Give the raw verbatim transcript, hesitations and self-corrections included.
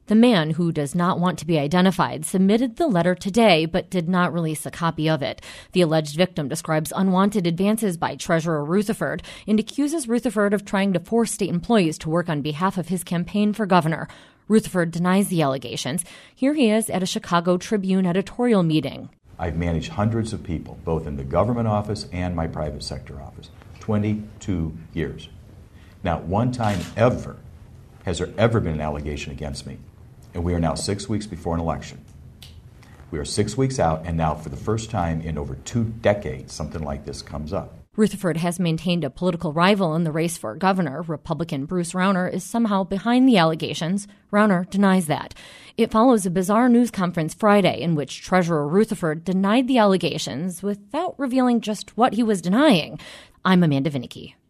The man, who does not want to be identified, submitted the letter today but did not release a copy of it. The alleged victim describes unwanted advances by Treasurer Rutherford and accuses Rutherford of trying to force state employees to work on behalf of his campaign for governor. Rutherford denies the allegations. Here he is at a Chicago Tribune editorial meeting. I've managed hundreds of people, both in the government office and my private sector office. twenty-two years. Not one time ever has there ever been an allegation against me. And we are now six weeks before an election. We are six weeks out, and now for the first time in over two decades, something like this comes up. Rutherford has maintained a political rival in the race for governor. Republican Bruce Rauner is somehow behind the allegations. Rauner denies that. It follows a bizarre news conference Friday in which Treasurer Rutherford denied the allegations without revealing just what he was denying. I'm Amanda Vinicky.